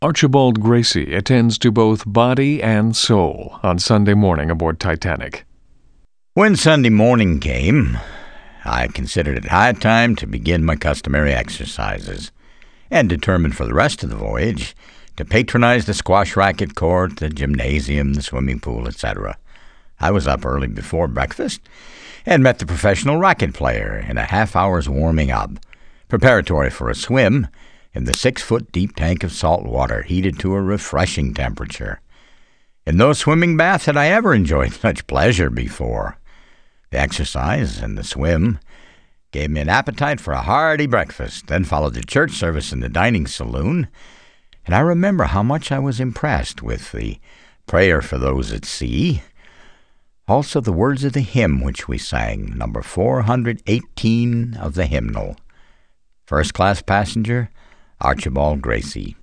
Archibald Gracie attends to both body and soul on Sunday morning aboard Titanic. When Sunday morning came, I considered it high time to begin my customary exercises, and determined for the rest of the voyage to patronize the squash racket court, the gymnasium, the swimming pool, etc. I was up early before breakfast and met the professional racket player in a half-hour's warming up, preparatory for a swim in the 6-foot deep tank of salt water heated to a refreshing temperature. In no swimming bath had I ever enjoyed such pleasure before. The exercise and the swim gave me an appetite for a hearty breakfast, then followed the church service in the dining saloon, and I remember how much I was impressed with the prayer for those at sea, also the words of the hymn which we sang, number 418 of the hymnal. First class passenger, Archibald Gracie.